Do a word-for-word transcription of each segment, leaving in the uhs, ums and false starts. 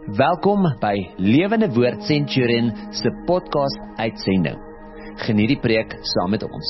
Welkom by Lewende Woord Centurion se podcast uitsending. Geniet die preek saam met ons.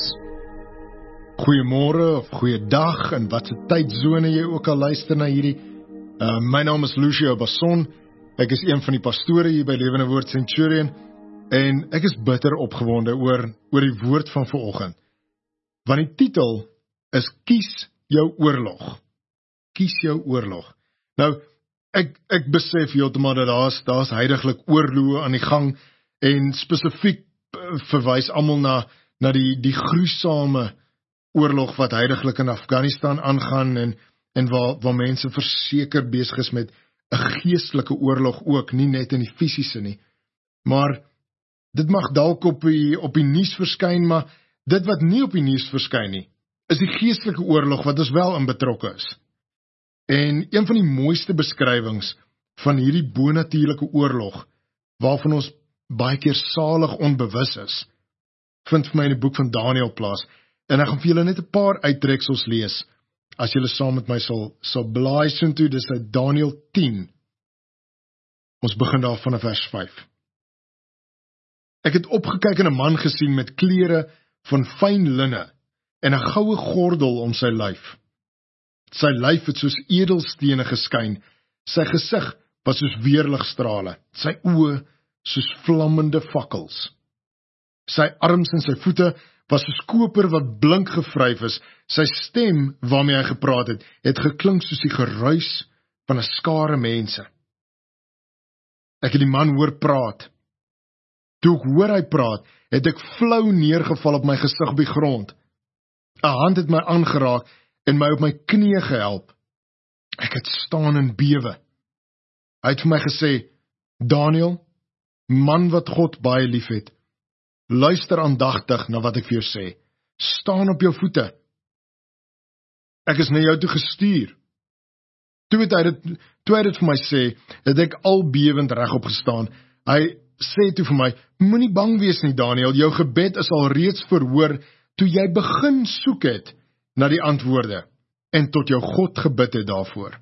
Goeiemôre of goeiedag en wat se tydsone jy ook al luister na hierdie. Uh, my naam is Lucio Basson. Ek is een van die pastore hier by Lewende Woord Centurion en ek is bitter opgewonde oor oor die woord van vanoggend. Want die titel is Kies jou oorlog. Kies jou oorlog. Nou Ek, ek besef heeltemal dat daar's daar's heiliglik oorloë aan die gang en spesifiek verwys almal na na die die gruisame oorlog wat heiliglik in Afghanistan aangaan en en waar waar mense verseker besig is met 'n geestelike oorlog ook, nie net in die fisiese nie. Maar dit mag dalk op die op die nuus verskyn, maar dit wat nie op die nuus verskyn nie, is die geestelike oorlog wat ons wel in betrokke is. En een van die mooiste beskrywings van hierdie bonatuurlike oorlog, waarvan ons baie keer salig onbewus is, vind vir my in die boek van Daniel plaas, en ek gaan vir julle net 'n paar uittreksels lees, as julle saam met my sal, sal blaai soontoe, dis uit Daniel tien. Ons begin daar vanaf vers vyf. Ek het opgekyk en 'n man gesien met klere van fyn linne, en 'n goue gordel om sy lyf. Sy lyf het soos edelstene geskyn, sy gesig was soos weerligstrale, sy oë soos vlammende fakkels. Sy arms en sy voete was soos koper wat blink gevryf is, sy stem waarmee hy gepraat het, het geklink soos die geruis van 'n skare mense. Ek het die man hoor praat. Toe ek hoor hy praat, het ek flou neergeval op my gesig op die grond. 'n Hand het my aangeraak en my op my knieë gehelp. Ek het staan en bewe. Hy het vir my gesê, Daniel, man wat God baie lief het, luister aandagtig na wat ek vir jou sê. Staan op jou voete. Ek is na jou toe gestuur. Toe het hy dit, toe hy dit vir my sê, het ek al bewend regop gestaan. Hy sê toe vir my, moenie bang wees nie, Daniel, jou gebed is al reeds verhoor, toe jy begin soek het na die antwoorde, en tot jou God gebid het daarvoor.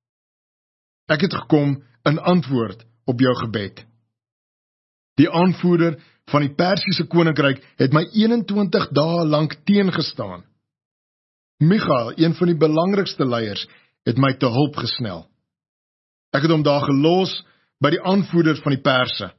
Ek het gekom in antwoord op jou gebed. Die aanvoerder van die Persiese koninkryk het my eenentwintig dae lank teengestaan. Michael, een van die belangrikste leiers, het my te hulp gesnel. Ek het hom daar gelos by die aanvoerder van die Perse.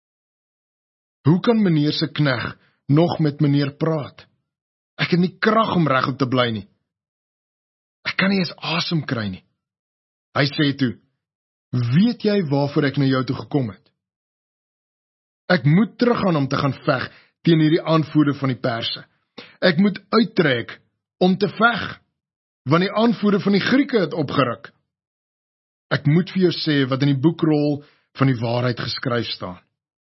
Hoe kan meneer se knegg nog met meneer praat? Ek het nie krag om regop te bly nie. Ek kan nie eens asem kry nie. Hy sê toe, weet jy waarvoor ek na jou toe gekom het? Ek moet teruggaan om te gaan veg teen hierdie aanvoerder van die Perse. Ek moet uittrek om te veg, want die aanvoerder van die Grieke het opgeruk. Ek moet vir jou sê wat in die boekrol van die waarheid geskryf staan.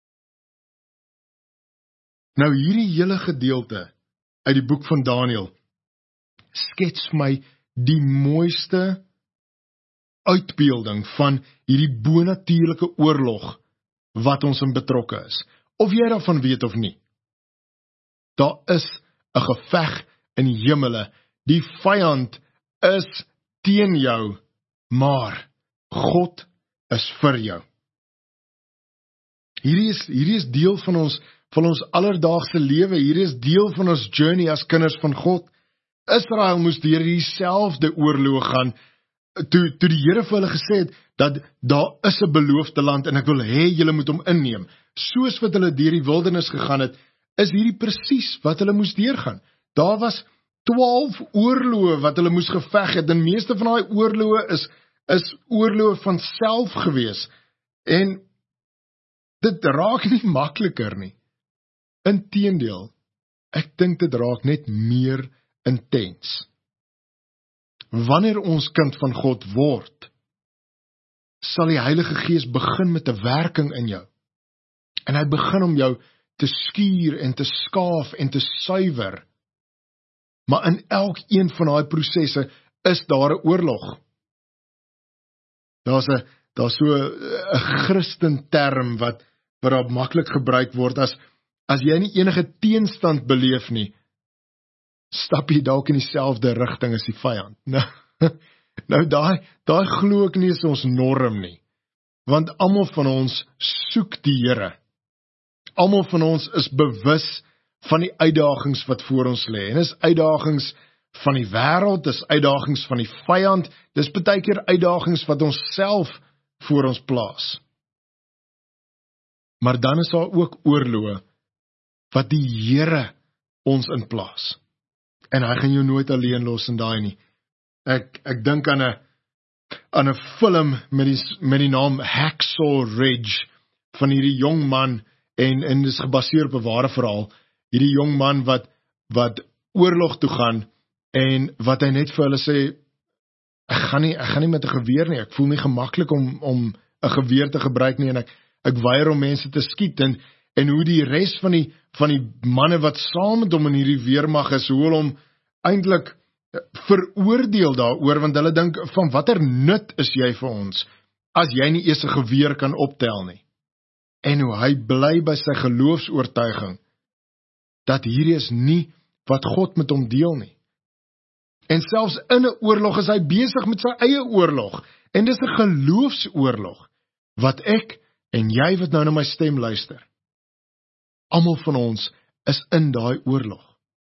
Nou hierdie hele gedeelte uit die boek van Daniel skets my die mooiste uitbeelding van hierdie bonatuurlike oorlog wat ons in betrokke is, of jy daarvan weet of nie. Daar is 'n geveg in die hemele, die vyand is teen jou, maar God is vir jou. Hierdie is, hierdie is deel van ons van ons alledaagse lewe, hier is deel van ons journey as kinders van God. Israel moes deur dieselfde oorlog gaan, toe, toe die Here vir hulle gesê het, dat daar is 'n beloofde land, en ek wil hê julle moet hom inneem. Soos wat hulle deur die wildernis gegaan het, is hierdie presies wat hulle moes deurgaan. Daar was twaalf oorloë wat hulle moes geveg het, en meeste van daai oorloë is, is oorloë van self gewees, en dit raak nie makliker nie. Inteendeel, ek dink dit raak net meer intens. Wanneer ons kind van God word, sal die Heilige Gees begin met 'n werking in jou. En hy begin om jou te skuur en te skaaf en te suiwer. Maar in elkeen van daai prosesse is daar 'n oorlog. Daar's 'n daar's so 'n Christen term wat wat daar maklik gebruik word as As jy nie enige teenstand beleef nie, stap jy dalk in dieselfde rigting as die vyand. Nou, nou daai, daai glo ek nie is ons norm nie. want almal van ons soek die Here. Almal van ons is bewus van die uitdagings wat voor ons lê. En dis uitdagings van die wêreld, dis uitdagings van die vyand, dis baie keer uitdagings wat ons self voor ons plaas. Maar dan is daar ook oorloë wat die Here ons inplaas. En hy gaan jou nooit alleen los in daai nie. Ek ek dink aan 'n aan 'n film met die met die naam Hacksaw Ridge van hierdie jong man en en dis gebaseer op 'n ware verhaal. Hierdie jong man wat wat oorlog toe gaan en wat hy net vir hulle sê, ek gaan nie ek gaan nie met 'n geweer nie. Ek voel nie gemaklik om om 'n geweer te gebruik nie en ek ek weier om mense te skiet en en hoe die res van die van die manne wat saam met hom in hierdie weermag is, hoe hulle hom eintlik veroordeel daaroor, want hulle dink, van watter nut is jy vir ons, as jy nie eers 'n geweer kan optel nie. En hoe hy bly by sy geloofsoortuiging, dat hierdie is nie wat God met hom deel nie. En selfs in 'n oorlog is hy besig met sy eie oorlog, en dis 'n geloofsoorlog, wat ek en jy wat nou na my stem luister, almal van ons is in daai oorlog.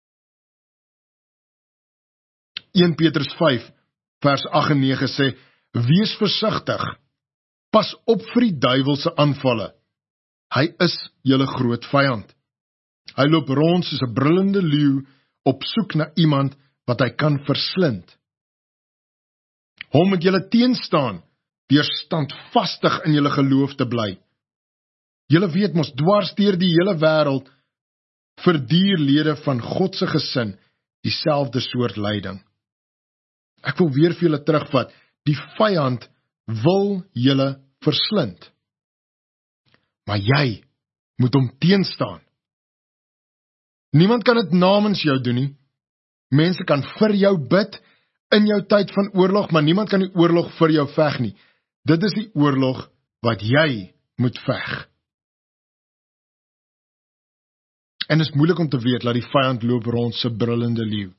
Eerste Petrus vyf vers agt en nege sê, wees versigtig, pas op vir die duiwelse aanvalle. Hy is julle groot vyand. Hy loop rond soos 'n brullende leeu op soek na iemand wat hy kan verslind. Hom moet julle teenstaan, deur standvastig in julle geloof te bly. Julle weet mos, dwars deur die hele wêreld verduur lede van God se gesin dieselfde soort lyding. Ek wil weer vir julle terugvat, die vyand wil julle verslind. Maar jy moet hom teenstaan. Niemand kan dit namens jou doen nie. Mense kan vir jou bid in jou tyd van oorlog, maar niemand kan die oorlog vir jou veg nie. Dit is die oorlog wat jy moet veg. En dit is moeilik om te weet dat die vyand loop rond so brullende leeu.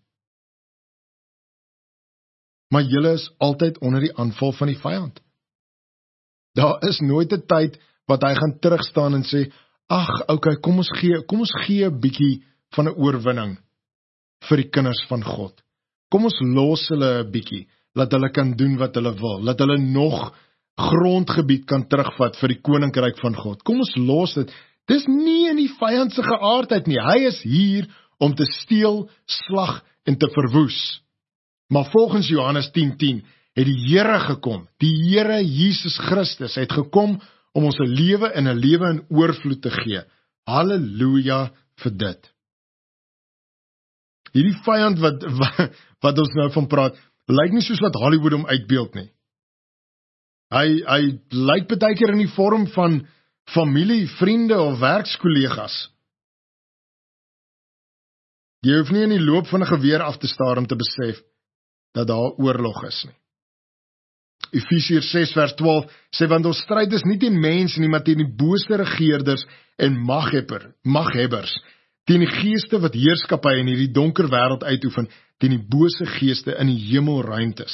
Maar julle is altyd onder die aanval van die vyand. Daar is nooit 'n tyd wat hy gaan terugstaan en sê, ag, okay, kom ons gee, kom ons gee 'n bietjie van 'n oorwinning vir die kinders van God. Kom ons los hulle 'n bietjie, laat hulle kan doen wat hulle wil, laat hulle nog grondgebied kan terugvat vir die koninkryk van God. Kom ons los dit. Dis nie in die vyand se geaardheid nie. Hy is hier om te steel, slag en te verwoes. Maar volgens Johannes tien tien het die Here gekom. Die Here Jesus Christus het gekom om ons 'n lewe en 'n lewe in oorvloed te gee. Halleluja vir dit. Hierdie vyand wat, wat wat ons nou van praat, lyk nie soos wat Hollywood hom uitbeeld nie. Hy hy lyk baie keer in die vorm van familie, vriende of werkskollegas. Jy hoef nie in die loop van 'n geweer af te staar om te besef dat daar oorlog is nie. Efesiërs ses vers twaalf sê, want ons stryd is nie teen mense nie, maar teen die bose regeerders en maghebber, maghebbers, teen die geeste wat heerskappy in hierdie donker wêreld uitoefen, teen die bose geeste in die hemelruimtes.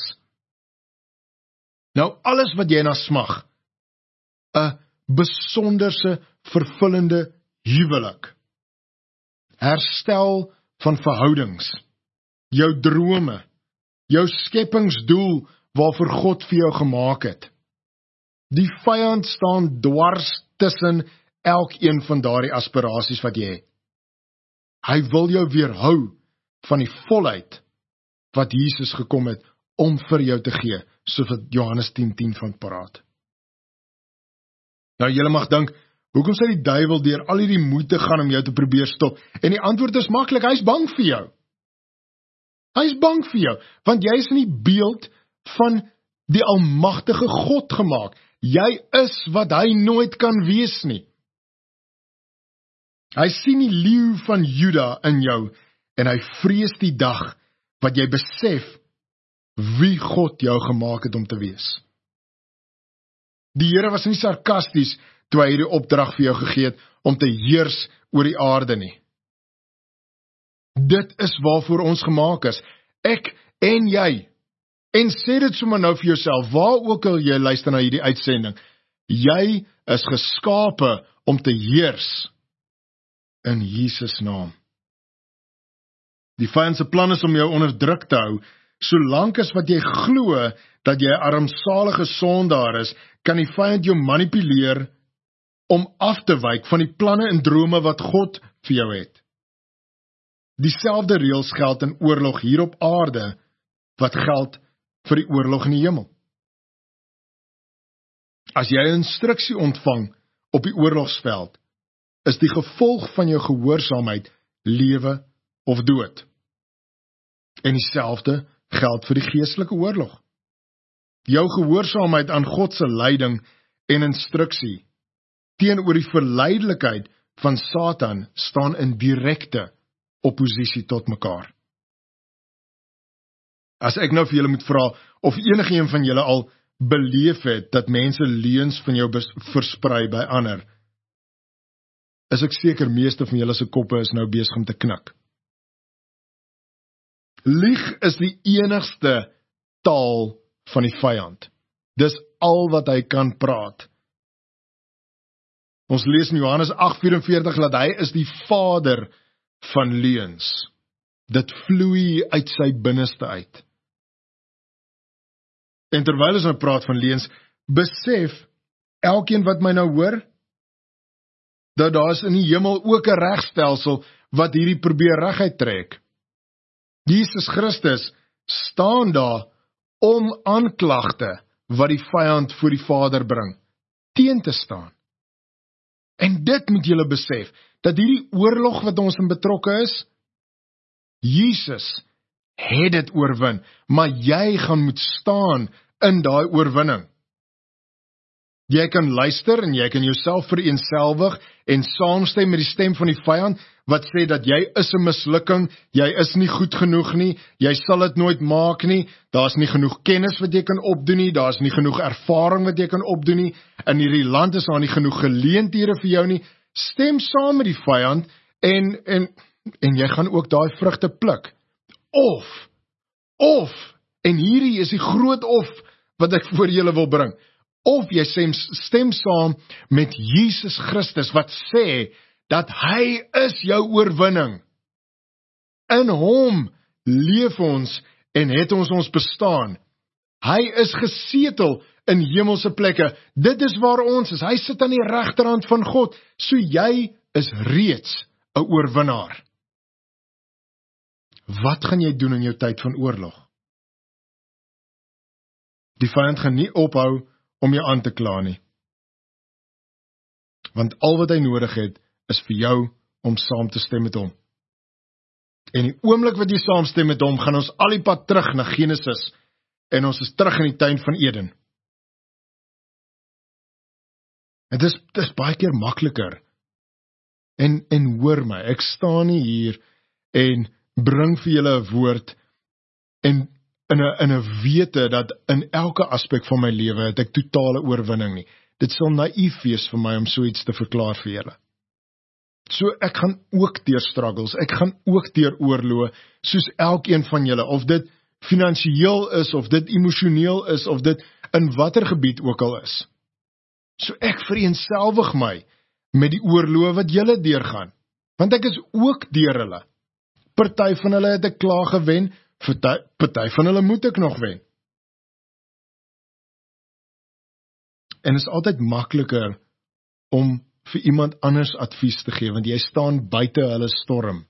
Nou alles wat jy na smag, 'n besonderse vervullende huwelik, herstel van verhoudings, jou drome, jou skepingsdoel waarvoor God vir jou gemaak het. Die vyand staan dwars tussen elkeen van daardie aspirasies wat jy het. Hy wil jou weerhou van die volheid wat Jesus gekom het om vir jou te gee, soos wat Johannes tien tien van praat. Nou, julle mag dink, hoekom sê die duiwel deur al hierdie moeite gaan om jou te probeer stop? En die antwoord is maklik, hy is bang vir jou. Hy is bang vir jou, want jy is in die beeld van die almagtige God gemaak. Jy is wat hy nooit kan wees nie. Hy sien die leeu van Juda in jou, en hy vrees die dag wat jy besef wie God jou gemaak het om te wees. Die Here was nie sarkasties toe hy hierdie opdrag vir jou gegee het om te heers oor die aarde nie. Dit is waarvoor ons gemaak is, ek en jy. En sê dit sommer nou vir jouself, waar ook al jy luister na hierdie uitsending, Jy is geskape om te heers in Jesus naam. Die vyand se plan is om jou onder druk te hou. Solank as wat jy glo dat jy 'n armsalige sondaar is, kan die vyand jou manipuleer om af te wyk van die planne en drome wat God vir jou het. Dieselfde reëls geld in oorlog hier op aarde wat geld vir die oorlog in die hemel. As jy 'n instruksie ontvang op die oorlogsveld, is die gevolg van jou gehoorsaamheid lewe of dood. En dieselfde geld vir die geestelike oorlog. Jou gehoorsaamheid aan God se leiding en instruksie teenoor die verleidelikheid van Satan staan in direkte opposisie tot mekaar. As ek nou vir julle moet vra of enige een van julle al beleef het dat mense leuns van jou versprei by ander, is ek seker meeste van julle se koppe is nou besig om te knik. Lieg is die enigste taal van die vyand. Dis al wat hy kan praat. Ons lees in Johannes agt vyf-en-veertig dat hy is die vader van leuns. Dit vloei uit sy binneste uit. En terwyl ons nou praat van leuns, besef elkeen wat my nou hoor, dat daar is in die hemel ook 'n regstelsel wat hierdie probeer reguit trek. Jesus Christus staan daar om aanklagte wat die vyand voor die Vader bring, teen te staan. En dit moet julle besef, dat hierdie oorlog wat ons in betrokke is, Jesus het dit oorwin, maar jy gaan moet staan in daai oorwinning. Jy kan luister en jy kan jouself vereenselwig en saamstem met die stem van die vyand, wat sê dat jy is 'n mislukking, jy is nie goed genoeg nie, jy sal dit nooit maak nie, daar's nie genoeg kennis wat jy kan opdoen nie, daar's nie genoeg ervaring wat jy kan opdoen nie, in hierdie land is daar nie genoeg geleenthede vir jou nie. Stem saam met die vyand en en en jy gaan ook daai vrugte pluk. Of of en hierdie is die groot of wat ek voor julle wil bring. Of jy stem, stem saam met Jesus Christus wat sê dat hy is jou oorwinning. In hom leef ons en het ons ons bestaan. Hy is gesetel in hemelse plekke. Dit is waar ons is. Hy sit aan die regterhand van God. So jy is reeds 'n oorwinnaar. Wat gaan jy doen in jou tyd van oorlog? Die vyand gaan nie ophou om jou aan te kla nie. Want al wat hy nodig het, is vir jou om saam te stem met hom. En die oomblik wat jy saamstem met hom, gaan ons al die pad terug na Genesis, en ons is terug in die tuin van Eden. En dis, dis baie keer makliker. En, en hoor my, ek staan nie hier, en bring vir julle 'n woord, en in 'n in 'n wete dat in elke aspek van my lewe het ek totale oorwinning nie. Dit sal naïef wees vir my om so iets te verklaar vir julle. So ek gaan ook deur struggles, ek gaan ook deur oorloë, soos elkeen van julle, of dit finansiëel is, of dit emosioneel is, of dit in watter gebied ook al is. So ek vereenselwig my met die oorloë wat julle deurgaan, want ek is ook deur hulle. Party van hulle het ek klaar gewen, party van hulle moet ek nog wen. En is altyd makliker om vir iemand anders advies te gee, want jy staan buite hulle storm.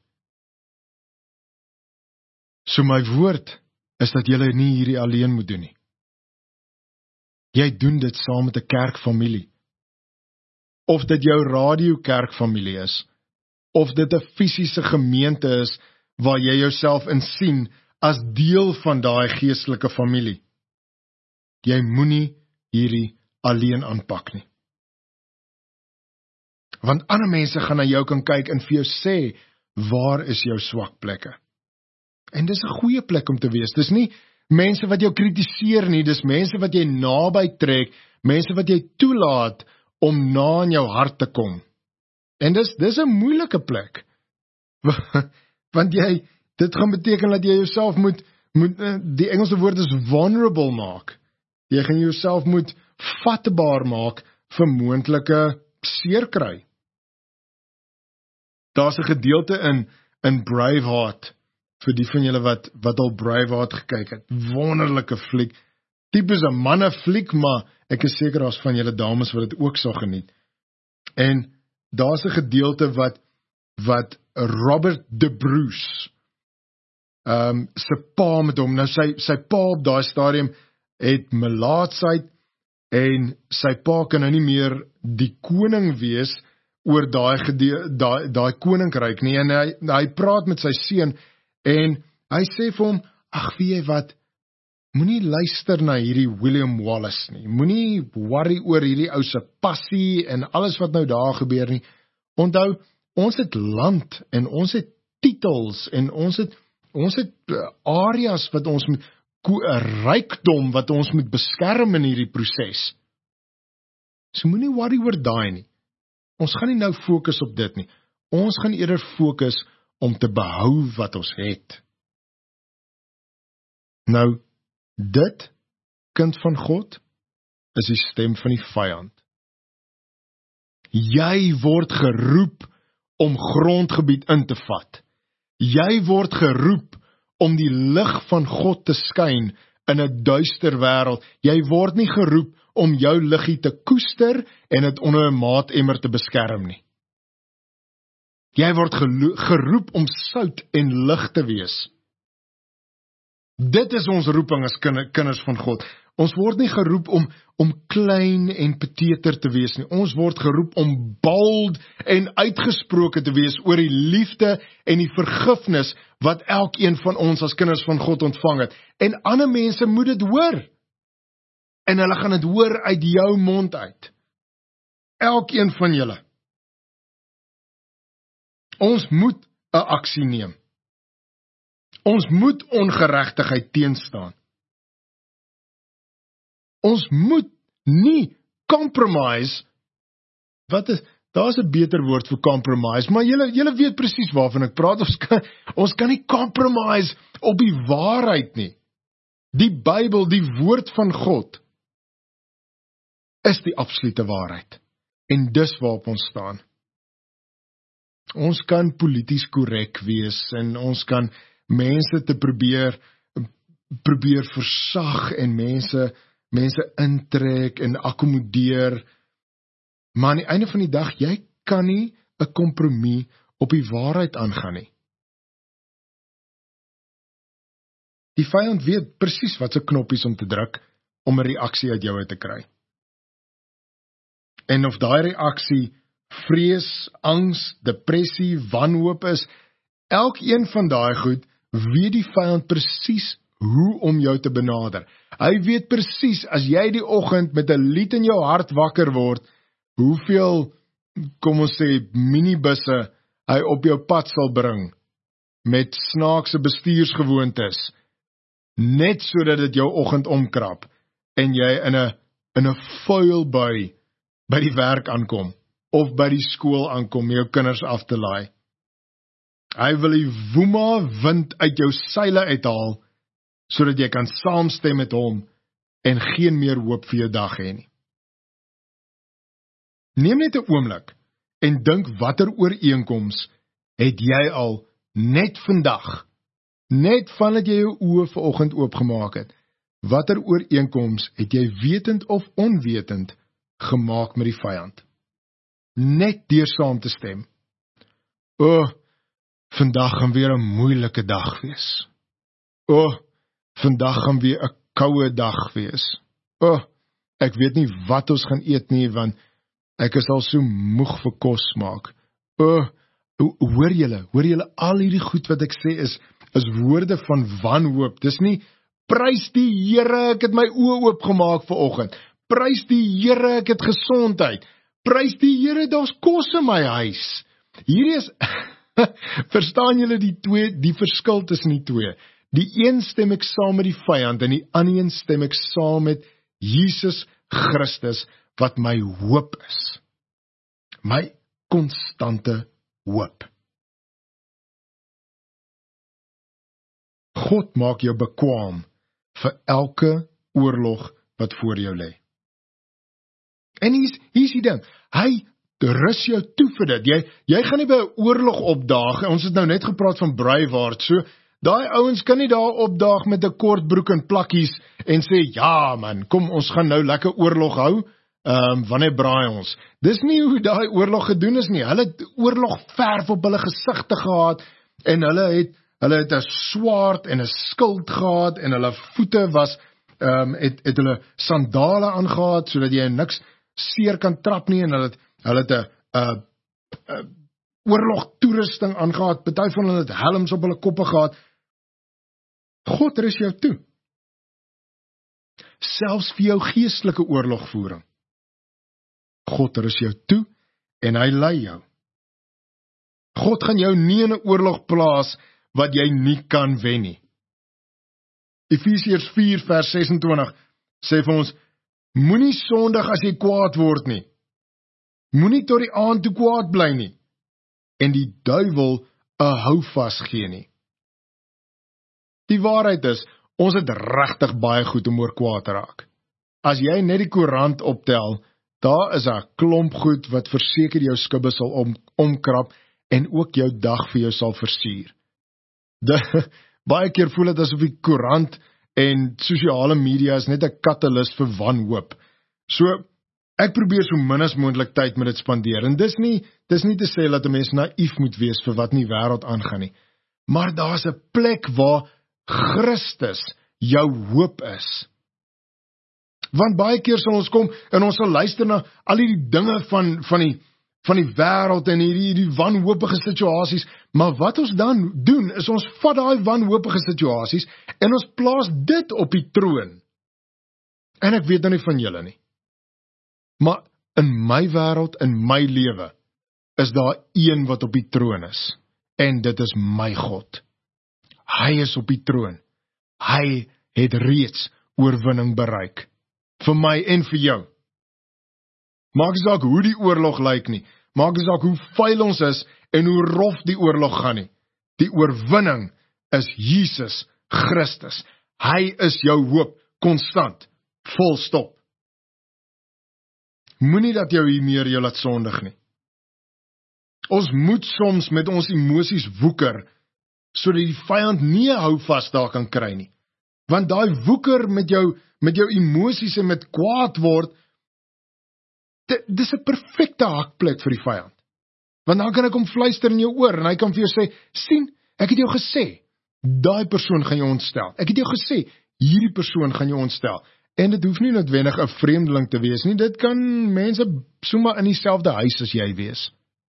So my woord is dat jy nie hierdie alleen moet doen nie. Jy doen dit saam met 'n kerkfamilie. Of dit jou radiokerkfamilie is, of dit 'n fisiese gemeente is, waar jy jouself in sien as deel van daai geestelike familie. Jy moenie hierdie alleen aanpak nie. Want ander mense gaan na jou kan kyk en vir jou sê, waar is jou swak plekke? En dis 'n goeie plek om te wees. Dis nie mense wat jou kritiseer nie, dis mense wat jy naby trek, mense wat jy toelaat om na in jou hart te kom. En dis dis 'n moeilike plek. Want jy, dit gaan beteken dat jy jouself moet, moet die Engelse woord is vulnerable maak. Jy gaan jouself moet vatbaar maak vir moontlike seer kry. Daar's 'n gedeelte in in Braveheart, vir die van julle wat wat al Braveheart gekyk het. Wonderlike fliek. Tipes 'n manne fliek, maar ek is seker daar's van julle dames wat dit ook sal geniet. En daar's 'n gedeelte wat wat Robert de Bruce um, sy pa met hom, nou sy, sy pa op daai stadium het melaatsheid en sy pa kan nou nie meer die koning wees oor daai daai daai koninkryk nie, en hy, hy praat met sy seun en hy sê vir hom, ag weet jy wat, moenie luister na hierdie William Wallace nie, moenie worry oor hierdie ou se passie en alles wat nou daar gebeur nie. Onthou, ons het land en ons het titels en ons het ons het areas wat ons moet, rykdom wat ons moet beskerm in hierdie proses. So moenie worry oor daai nie. Ons gaan nie nou fokus op dit nie. Ons gaan eerder fokus om te behou wat ons het. Nou, dit, kind van God, is die stem van die vyand. Jy word geroep om grondgebied in te vat. Jy word geroep om die lig van God te skyn in 'n duister wêreld. Jy word nie geroep om jou liggie te koester en dit onder 'n maatemmer te beskerm nie. Jy word geroep om sout en lig te wees. Dit is ons roeping as kinders van God. Ons word nie geroep om, om klein en peteter te wees nie. Ons word geroep om bold en uitgesproke te wees oor die liefde en die vergifnis wat elkeen van ons as kinders van God ontvang het. En ander mense moet dit hoor. En hulle gaan dit hoor uit jou mond uit. Elkeen van julle. Ons moet 'n aksie neem. Ons moet ongeregtigheid teenstaan. Ons moet nie compromise, wat is, daar is 'n beter woord vir compromise, maar julle, julle weet presies waarvan ek praat, ons kan, ons kan nie compromise op die waarheid nie. Die Bybel, die woord van God, is die absolute waarheid, en dis waarop ons staan. Ons kan polities korrek wees, en ons kan mense te probeer, probeer versag, en mense, mense intrek en akkommodeer, maar aan die einde van die dag, jy kan nie 'n kompromie op die waarheid aangaan nie. Die vyand weet presies wat se knoppies om te druk, om 'n reaksie uit jou uit te kry. En of daai reaksie vrees, angs, depressie, wanhoop is, elkeen van daai goed, weet die vyand presies hoe om jou te benader. Hy weet presies, as jy die oggend met 'n lied in jou hart wakker word, hoeveel, kom ons sê, minibusse hy op jou pad sal bring, met snaakse bestuursgewoontes, net sodat dit jou oggend omkrap, en jy in 'n in 'n vuil bui by die werk aankom, of by die skool aankom, jou kinders af te laai. Hy wil die woema wind uit jou seile uithaal, sodat jy kan saamstem met hom, en geen meer hoop vir jou dag hê nie. Neem net 'n oomblik, en dink watter ooreenkoms het jy al net vandag, net vandat jy jou oë vanoggend oopgemaak het, watter ooreenkoms het jy wetend of onwetend gemaak met die vyand? Net deur saam te stem. O, oh, vandag gaan weer 'n moeilike dag wees. O, oh, vandag gaan weer 'n koue dag wees. O, oh, ek weet nie wat ons gaan eet nie, want ek is al so moeg vir kos maak. O, oh, hoor julle, hoor julle, al hierdie goed wat ek sê is, is woorde van wanhoop. Dis nie, prys die Here, ek het my oë oopgemaak vanoggend. Prys die Here, ek het gesondheid. Prys die Here, daar's kos in my huis. Hierdie is, verstaan julle die twee, die verskil tussen die twee? Die een stem ek saam met die vyand, en die ander een stem ek saam met Jesus Christus, wat my hoop is. My konstante hoop. God maak jou bekwaam vir elke oorlog wat voor jou lê. En hier's, hier's die ding, hy rus jou toe vir dit. Jy, jy gaan nie by 'n oorlog opdaag, ons het nou net gepraat van Braveheart, so, daai ouens kan nie daar opdaag met 'n kort broek en plakkies en sê, ja man, kom ons gaan nou lekker oorlog hou, um, wanneer braai ons. Dis nie hoe daai oorlog gedoen is nie, hulle het oorlog verf op hulle gesigte gehad, en hulle het, hulle het 'n swaard en 'n skild gehad, en hulle voete was, um, het, het hulle sandale aangehad, sodat jy niks seer kan trap nie, en hulle het, hulle het 'n, 'n, 'n oorlog toerusting aangehad, party van hulle het helms op hulle koppe gehad. God rus jou toe. Selfs vir jou geestelike oorlogvoering. God rus jou toe, en hy lei jou. God gaan jou nie in 'n oorlog plaas, wat jy nie kan wen nie. Efesiërs vier vers ses en twintig sê vir ons, moenie sondig as jy kwaad word nie. Moenie tot die aand toe kwaad bly nie, en die duiwel 'n houvas gee nie. Die waarheid is, ons het regtig baie goed om oor kwaad te raak. As jy net die koerant optel, daar is 'n klomp goed wat verseker jou skibbe sal om, omkrap en ook jou dag vir jou sal versier. De, baie keer voel dit asof die koerant en sosiale media is net 'n katalis vir wanhoop. So, ek probeer so min as moontlik tyd met dit spandeer, en dis nie, dis nie te sê dat 'n mens naïef moet wees vir wat in die wêreld aangaan nie, maar daar's 'n plek waar Christus jou hoop is. Want baie keer sal ons kom, en ons sal luister na al die dinge van, van die, van die wêreld, en hierdie, die wanhoopige situasies, maar wat ons dan doen, is ons vat daai wanhoopige situasies, en ons plaas dit op die troon. En ek weet nou nie van julle nie. Maar in my wêreld, in my lewe, is daar een wat op die troon is, en dit is my God. Hy is op die troon. Hy het reeds oorwinning bereik. Vir my en vir jou. Maak nie saak hoe die oorlog lyk nie, maak nie saak hoe vuil ons is, en hoe rof die oorlog gaan nie. Die oorwinning is Jesus Christus. Hy is jou hoop, konstant, vol stop. Moenie dat jou hier meer jou laat sondig nie. Ons moet soms met ons emosies woeker, sodat die vyand nie 'n houvas daar kan kry nie. Want daai woeker met jou, met jou emosies en met kwaad word, dit, dis 'n perfekte hakplek vir die vyand. Want dan kan ek hom fluister in jou oor, en hy kan vir jou sê, sien, ek het jou gesê, daai persoon gaan jou ontstel. Ek het jou gesê, hierdie persoon gaan jou ontstel. En dit hoef nie noodwendig 'n vreemdeling te wees nie, dit kan mense sommer in dieselfde huis as jy wees.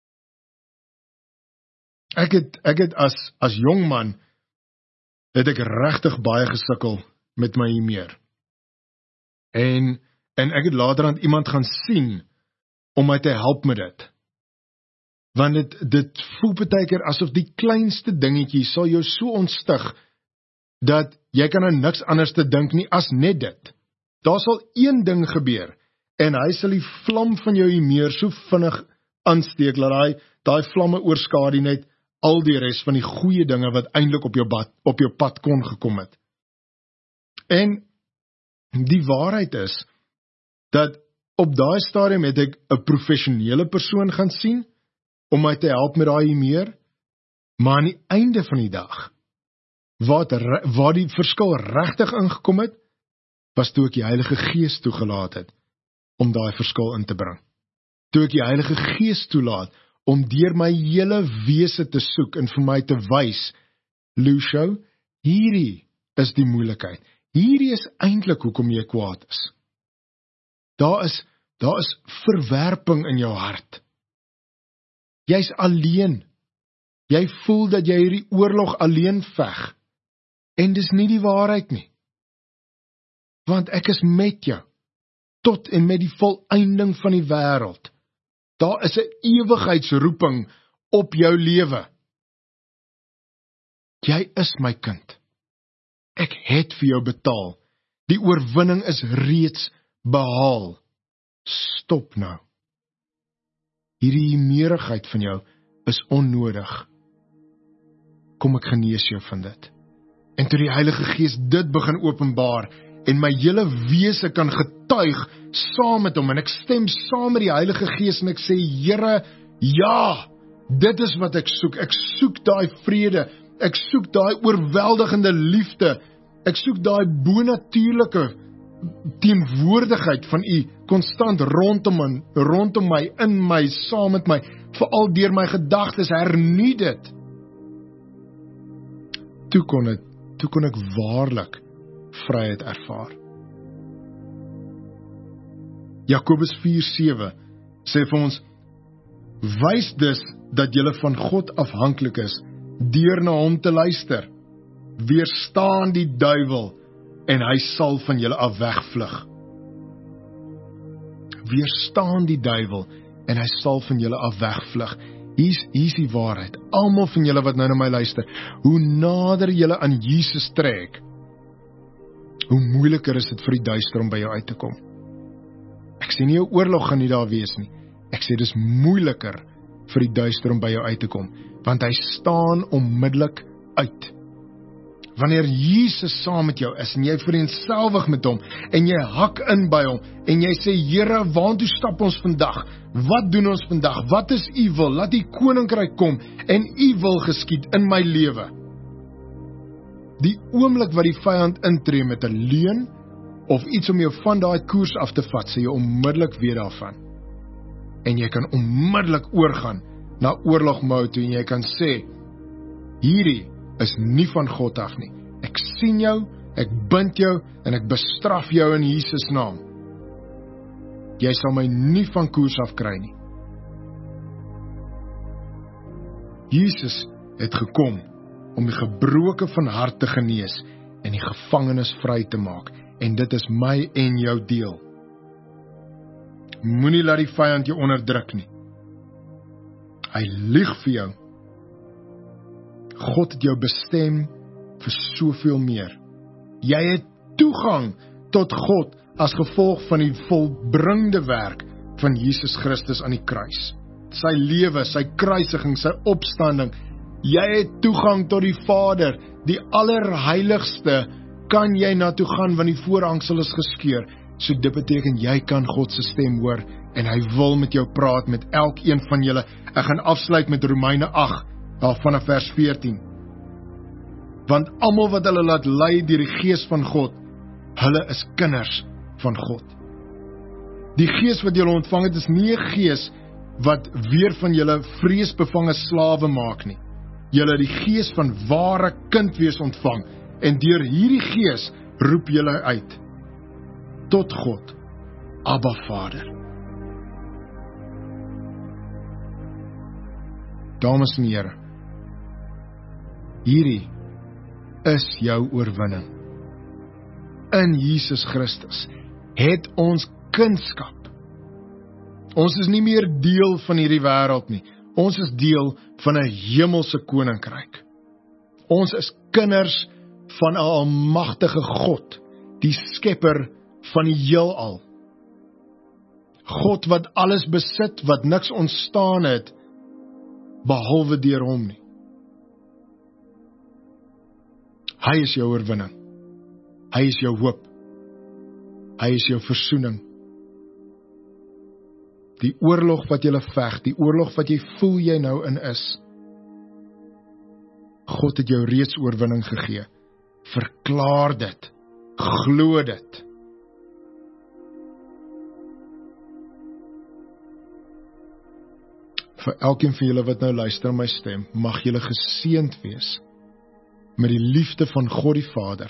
Ek het, ek het as, as jong man, het ek regtig baie gesukkel met my humeur. En, en ek het later aan iemand gaan sien, om my te help met dit. Want dit, dit voel partykeer asof die kleinste dingetjie sal jou so ontstig, dat jy kan aan niks anders te dink nie as net dit. Daar sal een ding gebeur, en hy sal die vlam van jou humeur so vinnig aansteek, dat hy, daai vlamme oorskadu net al die res van die goeie dinge wat eintlik op jou pad, op jou pad kon gekom het. En die waarheid is, dat op daai stadium het ek 'n professionele persoon gaan sien, om my te help met daai humeur, maar aan die einde van die dag, waar, het, waar die verskil regtig ingekom het, was toe ek die Heilige Gees toegelaat het, om daai verskil in te bring. Toe ek die Heilige Gees toelaat, om deur my hele wese te soek, en vir my te wys, Lucio, hierdie is die moeilikheid, hierdie is eintlik hoekom jy kwaad is. Daar is, daar is verwerping in jou hart. Jy's alleen. Jy voel dat jy hierdie oorlog alleen veg. En dis nie die waarheid nie. Want ek is met jou, tot en met die volëinding van die wêreld. Daar is 'n ewigheidsroeping op jou lewe. Jy is my kind. Ek het vir jou betaal. Die oorwinning is reeds behaal. Stop nou. Hierdie meerigheid van jou is onnodig. Kom ek genees jou van dit. En toe die Heilige Gees dit begin openbaar, en my hele wese kan getuig saam met hom en ek stem saam met die Heilige Gees en ek sê, Here, ja, dit is wat ek soek. Ek soek daai vrede, ek soek daai oorweldigende liefde, ek soek daai bonatuurlike teenwoordigheid van U konstant rondom my, rondom my, in my, saam met my, veral deur my gedagtes, hernie dit. Toe kon het, toe kon ek waarlik vryheid ervaar. Jakobus vier sewe sê vir ons, wys dus dat julle van God afhanklik is, deur na hom te luister. Weerstaan die duiwel, en hy sal van julle af wegvlug. Weerstaan die duiwel, en hy sal van julle af wegvlug. Hier is die waarheid. Almal van julle wat nou na my luister, hoe nader julle aan Jesus trek, hoe moeiliker is dit vir die duister om by jou uit te kom. Ek sê nie 'n oorlog gaan nie daar wees nie. Ek sê dis moeiliker vir die duister om by jou uit te kom, want hy staan onmiddellik uit. Wanneer Jesus saam met jou is en jy vereenselwig met hom en jy hak in by hom en jy sê, Here, waartoe stap ons vandag? Wat doen ons vandag? Wat is U wil? Laat U koninkryk kom en U wil geskied in my lewe. Die oomblik wat die vyand intree met 'n leuen of iets om jou van daai koers af te vat, sê jy onmiddellik weer daarvan. En jy kan onmiddellik oorgaan na oorlogmode toe en jy kan sê, hierdie is nie van God af nie. Ek sien jou, ek bind jou en ek bestraf jou in Jesus naam. Jy sal my nie van koers af kry nie. Jesus het gekom om die gebroke van hart te genees en die gevangenes vry te maak. En dit is my en jou deel. Moenie laat die vyand jou onderdruk nie. Hy lieg vir jou. God het jou bestem vir soveel meer. Jy het toegang tot God as gevolg van die volbringde werk van Jesus Christus aan die kruis. Sy lewe, sy kruisiging, sy opstanding. Jy het toegang tot die Vader, die allerheiligste, kan jy na toe gaan, want die voorhangsel is geskeur. So dit beteken, jy kan God se stem hoor, en hy wil met jou praat, met elkeen van julle. Ek gaan afsluit met Romeine agt, daar vanaf vers veertien. Want almal wat hulle laat lei deur die Gees van God, hulle is kinders van God. Die Gees wat julle ontvang het, is nie 'n gees wat weer van julle vreesbevange slawe maak nie. Julle het die Gees van ware kindwees ontvang, en deur hierdie Gees roep julle uit tot God, Abba Vader. Dames en here, hierdie is jou oorwinning. In Jesus Christus het ons kindskap. Ons is nie meer deel van hierdie wêreld nie. Ons is deel van 'n hemelse koninkryk. Ons is kinders van 'n almagtige God, die skepper van die heelal. God wat alles besit, wat niks ontstaan het, behalwe deur hom nie. Hy is jou oorwinning. Hy is jou hoop. Hy is jou versoening. Die oorlog wat jy veg, die oorlog wat jy voel jy nou in is, God het jou reeds oorwinning gegee. Verklaar dit. Glo dit. Vir elkeen van julle wat nou luister aan my stem, mag julle geseënd wees met die liefde van God die Vader.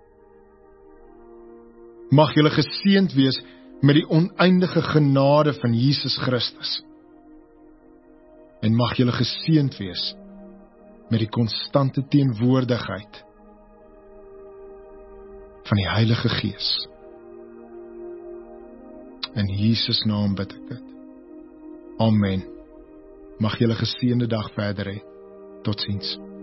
Mag julle geseënd wees met die oneindige genade van Jesus Christus. En mag julle geseënd wees met die konstante teenwoordigheid van die Heilige Gees. In Jesus naam bid ek dit. Amen. Mag julle geseënde dag verder hê. Totsiens.